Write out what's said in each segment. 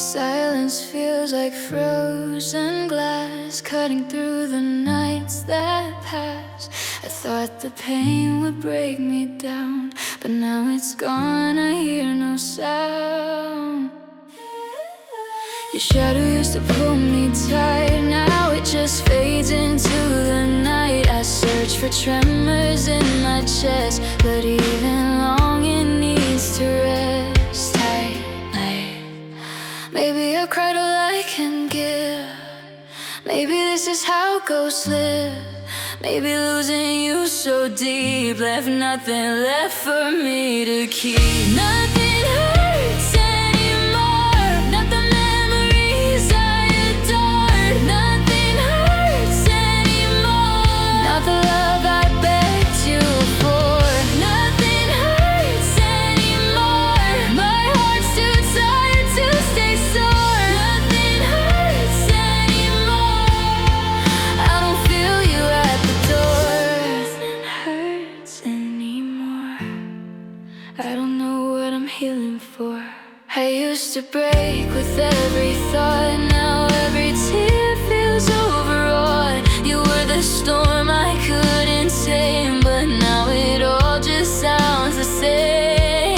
Silence feels like frozen glass, cutting through the nights that pass. I thought the pain would break me down, but now it's gone, I hear no sound. Your shadow used to pull me tight, now it just fades into the night. I search for tremors in my chest, but even longing needs to rest. Maybe I've cried all I can give. Maybe this is how ghosts live. Maybe losing you so deep left nothing left for me to keep. Nothing hurts anymore, not the memories I adored. Nothing hurts anymore, not the love I begged you for. Nothing hurts anymore, my heart's too tired to stay sore. Nothing hurts anymore, I don't feel you at the door. Nothing hurts anymore, I don't know what I'm healing for. I used to break with every thought, now every tear feels overawed. You were the storm I couldn't tame, but now it all just sounds the same.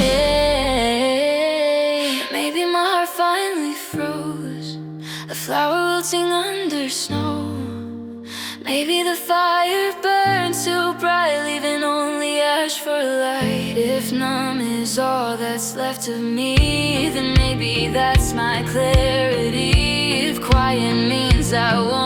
Maybe my heart finally froze, a flower wilting under snow. Maybe the fire burned too bright, leaving only ash for light. If numb is all that's left of me, then maybe that's my clarity. If quiet means I won't